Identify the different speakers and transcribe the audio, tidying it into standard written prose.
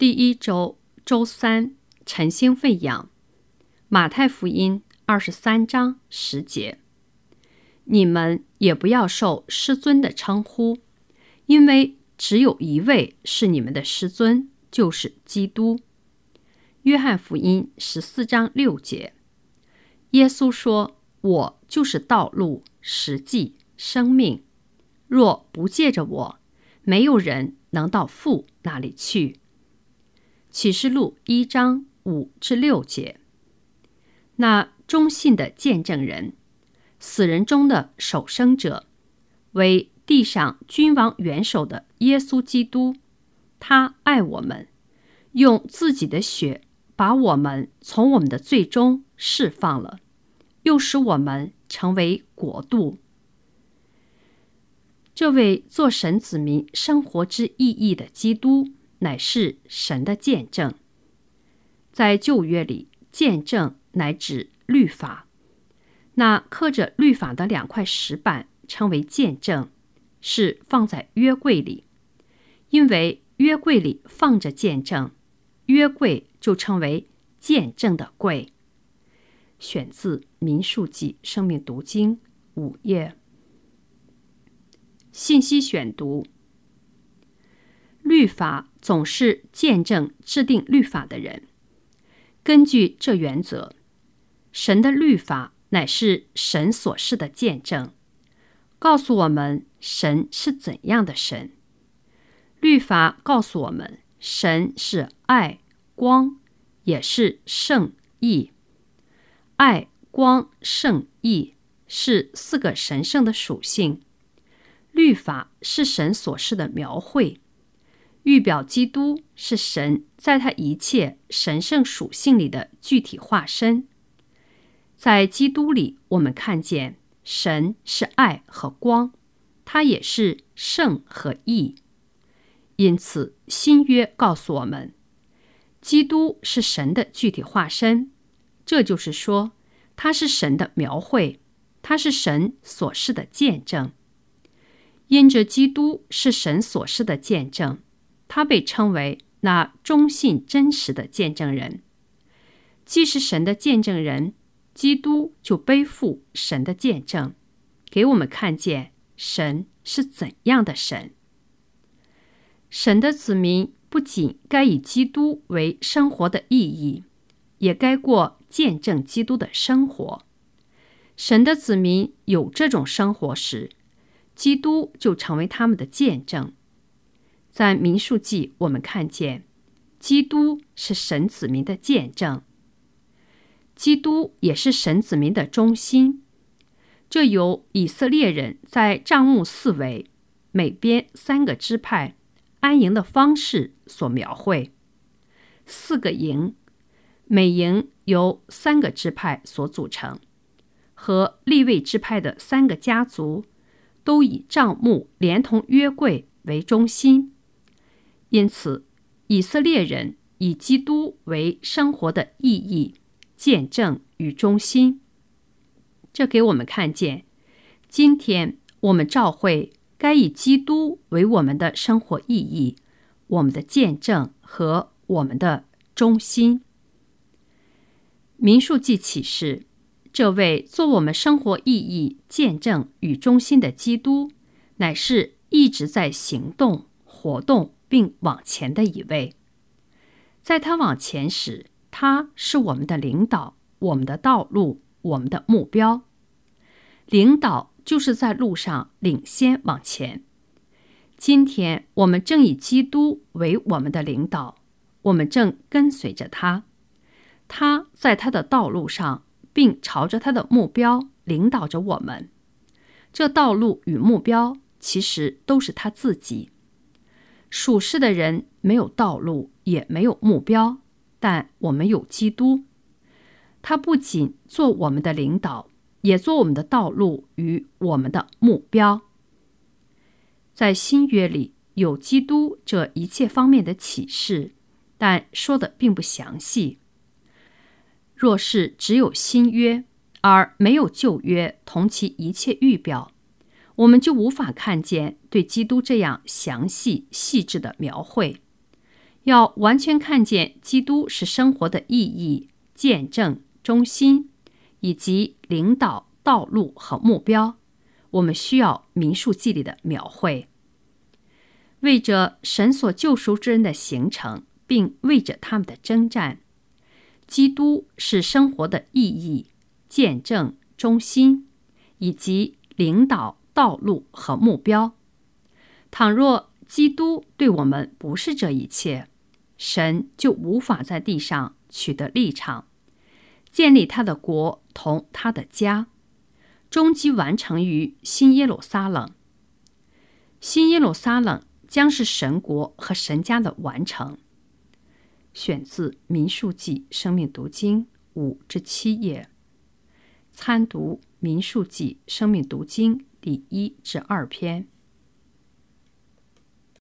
Speaker 1: 第一周周三，晨星喂养。马太福音23章10节，你们也不要受师尊的称呼，因为只有一位是你们的师尊，就是基督。约翰福音14章6节，耶稣说，我就是道路、实际、生命，若不借着我，没有人能到父那里去。启示录1章5至6节，那忠信的见证人，死人中的首生者，为地上君王元首的耶稣基督，他爱我们，用自己的血把我们从我们的罪中释放了，又使我们成为国度。这位做神子民生活之意义的基督，乃是神的见证。在旧约里，见证乃指律法，那刻着律法的2块石板称为见证，是放在约柜里。因为约柜里放着见证，约柜就称为见证的柜。选自民数记生命读经5页。信息选读：律法总是见证制定律法的人。根据这原则，神的律法乃是神所示的见证，告诉我们神是怎样的神。律法告诉我们，神是爱、光，也是圣、义。爱、光、圣、义是4个神圣的属性。律法是神所示的描绘，预表基督是神在他一切神圣属性里的具体化身。在基督里，我们看见神是爱和光，他也是圣和义。因此，新约告诉我们，基督是神的具体化身，这就是说，他是神的描绘，他是神所示的见证。因着基督是神所示的见证，他被称为那忠信真实的见证人。既是神的见证人，基督就背负神的见证，给我们看见神是怎样的神。神的子民不仅该以基督为生活的意义，也该过见证基督的生活。神的子民有这种生活时，基督就成为他们的见证。在民数记，我们看见基督是神子民的见证，基督也是神子民的中心。这由以色列人在帐幕4围，每边3个支派安营的方式所描绘。4个营，每营由3个支派所组成，和利未支派的3个家族都以帐幕连同约柜为中心。因此，以色列人以基督为生活的意义、见证与中心。这给我们看见，今天我们教会该以基督为我们的生活意义、我们的见证和我们的中心。民数记启示，这位做我们生活意义、见证与中心的基督，乃是一直在行动、活动并往前的一位。在他往前时，他是我们的领导、我们的道路、我们的目标。领导就是在路上领先往前。今天我们正以基督为我们的领导，我们正跟随着他。他在他的道路上，并朝着他的目标领导着我们。这道路与目标其实都是他自己。属世的人没有道路，也没有目标，但我们有基督。他不仅做我们的领导，也做我们的道路与我们的目标。在新约里有基督这一切方面的启示，但说的并不详细。若是只有新约，而没有旧约同其一切预表，我们就无法看见对基督这样详细细致的描绘。 要完全看见基督是生活的意义、见证、中心，以及领导、道路和目标，我们需要民数记里的描绘。为着神所救赎之人的形成，并为着他们的征战，基督是生活的意义、见证、中心，以及领导、道路和目标。倘若基督对我们不是这一切，神就无法在地上取得立场，建立他的国同他的家，终极完成于新耶路撒冷。新耶路撒冷将是神国和神家的完成。选自民数记生命读经5至7页，参读民数记生命读经第1至2篇。